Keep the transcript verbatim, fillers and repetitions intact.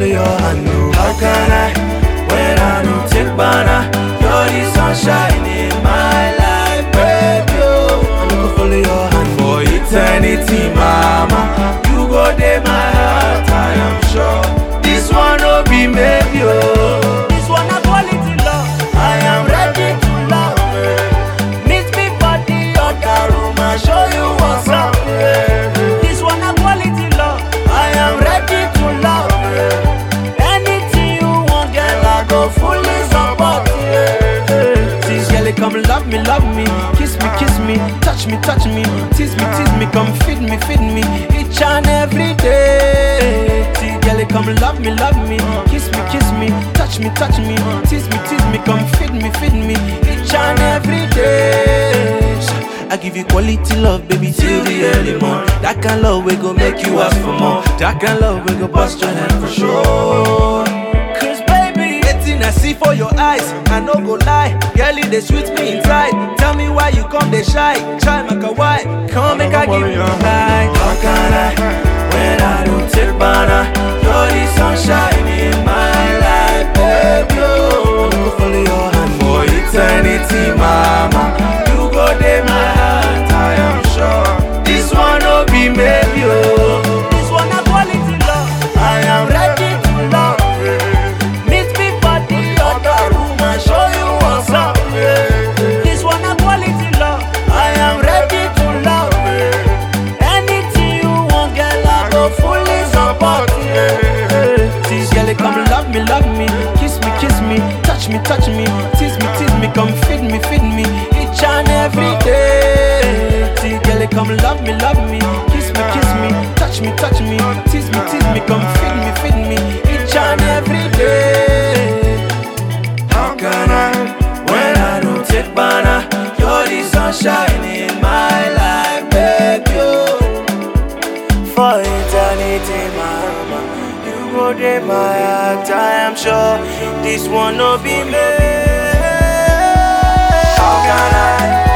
follow your hand. No. How can I, when I don't take banana? You're the sunshine in my life, baby. Oh, I go follow your hand for eternity, mama. You go there, my heart, I am sure. This one will be maybe, oh. This one a quality love. I am ready to love. Meet me for the other room and show you what's up. This one a quality love. I am ready to love. Anything you want, girl, I go fully support. This girl, come love me, love me, kiss me, kiss me, touch me, touch me, tease me, tease me, come feed me, feed me, each and every day. This girl, come love me, love me, kiss me, kiss me, touch me, touch me, tease me, tease me, come feed me, feed me, each and every day. I give you quality love, baby, till the early morning. That kind of love we go make you ask for more. That kind of love we go bust your head for sure. Cause baby, anything I see for your eyes, I no go lie. Girlie, they sweet me inside. Tell me why you come, they shy. Try make a why, come make I give you a light. How can I, when I don't take banana? You're the sunshine in my life, baby. Oh, I go follow your hand for eternity, mama. You go there, my heart, I am sure. This one will be maybe, oh. This one a quality love. I am ready to love. Meet me for the other room and show you what's up. This one a quality love. I am ready to love. Anything you want, girl, I go fully support. This girl, come love me, love me, kiss me, kiss me, touch me, touch me, tease me, tease me, come feed me, feed me, each and every day. This girl, come love me, love me, kiss me, kiss me, touch me, touch me, tease me, tease me, come feed me, feed me, each and every day. How can I, when I don't take banana? You're the sunshine in my life, baby. Oh. For eternity, mama. You go there, my heart, I am sure. This one will be me. How can I?